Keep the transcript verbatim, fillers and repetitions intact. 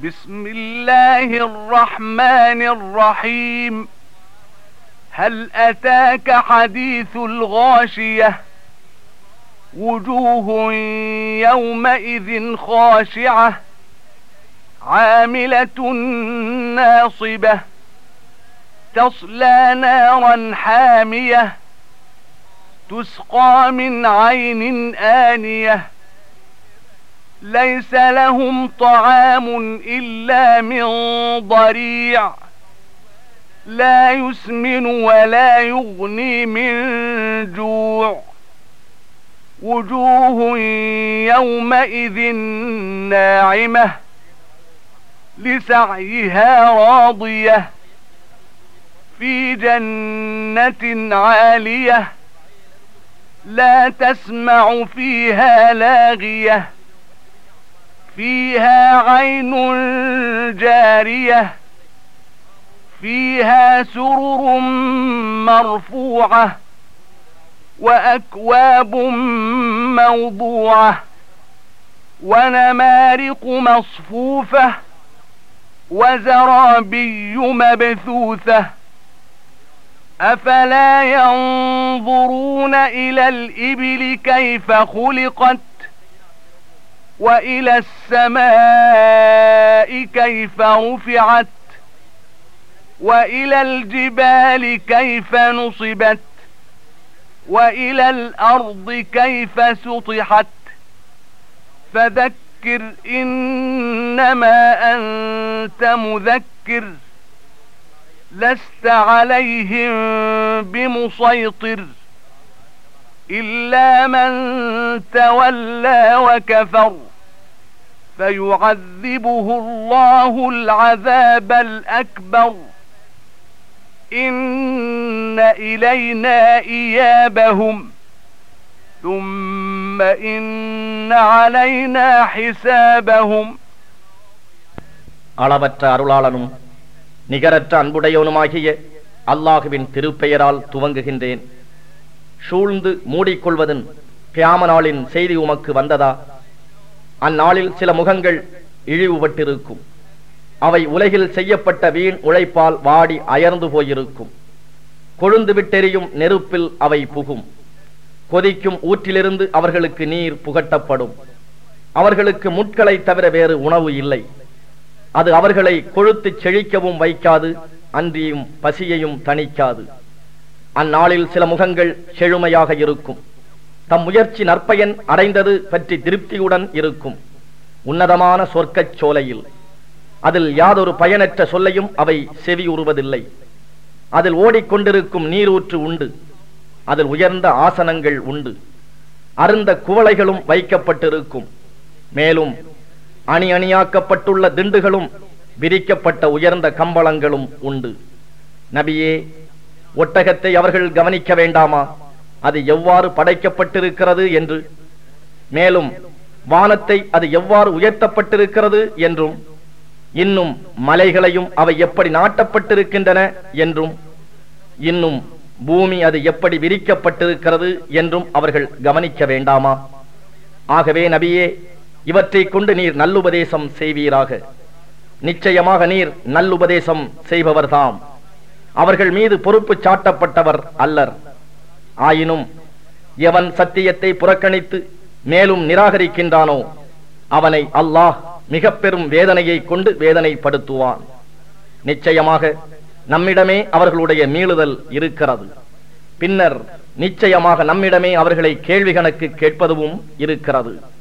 بسم الله الرحمن الرحيم هل أتاك حديث الغاشية وجوه يومئذ خاشعة عاملة ناصبة تصلى نارا حامية تسقى من عين آنية ليس لهم طعام إلا من ضريع لا يسمن ولا يغني من جوع وجوه يومئذ ناعمة لسعيها راضية في جنة عالية لا تسمع فيها لاغية فيها عين جارية فيها سرر مرفوعة وأكواب موضوعة ونمارق مصفوفة وزرابي مبثوثة أفلا ينظرون إلى الإبل كيف خلقت وإلى السماء كيف رفعت وإلى الجبال كيف نصبت وإلى الأرض كيف سطحت فذكر إنما أنت مذكر لست عليهم بمسيطر إلا من تولى وكفر فيعذبه الله العذاب الأكبر إن إلينا إيابهم ثم إن علينا حسابهم. அளவற்ற அருளாளனும் நிகரற்ற அன்புடையவனுமாகிய அல்லாஹுவின் திருப்பெயரால் துவங்குகின்றேன். சூழ்ந்து மூடிக்கொள்வதன் கியாம நாளின் செய்தி உமக்கு வந்ததா? அந்நாளில் சில முகங்கள் இழிவுபட்டிருக்கும். அவை உலகில் செய்யப்பட்ட வீண் உழைப்பால் வாடி அயர்ந்து போயிருக்கும். கொழுந்து விட்டெறியும் நெருப்பில் அவை புகும். கொதிக்கும் ஊற்றிலிருந்து அவர்களுக்கு நீர் புகட்டப்படும். அவர்களுக்கு முட்களை தவிர வேறு உணவு இல்லை. அது அவர்களை கொழுத்து செழிக்கவும் வைக்காது, அன்றியும் பசியையும் தணிக்காது. அந்நாளில் சில முகங்கள் செழுமையாக இருக்கும். தம் முயற்சி நற்பயன் அடைந்தது பற்றி திருப்தியுடன் இருக்கும். உன்னதமான சொர்க்கச் சோலையில் அதில் யாதொரு பயனற்ற சொல்லையும் அவை செவியுறுவதில்லை. அதில் ஓடிக்கொண்டிருக்கும் நீரூற்று உண்டு. அதில் உயர்ந்த ஆசனங்கள் உண்டு. அருந்த குவளைகளும் வைக்கப்பட்டிருக்கும். மேலும் அணி அணியாக்கப்பட்டுள்ள திண்டுகளும் விரிக்கப்பட்ட உயர்ந்த கம்பளங்களும் உண்டு. நபியே, ஒட்டகத்தை அவர்கள் கவனிக்க வேண்டாமா? அது எவ்வாறு படைக்கப்பட்டிருக்கிறது என்று, மேலும் வானத்தை அது எவ்வாறு உயர்த்தப்பட்டிருக்கிறது என்றும், இன்னும் மலைகளையும் அவை எப்படி நாட்டப்பட்டிருக்கின்றன என்றும், இன்னும் பூமி அது எப்படி விரிக்கப்பட்டிருக்கிறது என்றும் அவர்கள் கவனிக்க வேண்டாமா? ஆகவே நபியே, இவற்றை கொண்டு நீர் நல்லுபதேசம் செய்வீராக. நிச்சயமாக நீர் நல்லுபதேசம் செய்பவர்தாம். அவர்கள் மீது பொறுப்பு சாட்டப்பட்டவர் அல்லர். ஆயினும் எவன் சத்தியத்தை புறக்கணித்து மேலும் நிராகரிக்கின்றானோ அவனை அல்லாஹ் மிக பெரும் வேதனையை கொண்டு வேதனைப்படுத்துவான். நிச்சயமாக நம்மிடமே அவர்களுடைய மீளுதல் இருக்கிறது. பின்னர் நிச்சயமாக நம்மிடமே அவர்களை கேள்வி கணக்கு கேட்பதும் இருக்கிறது.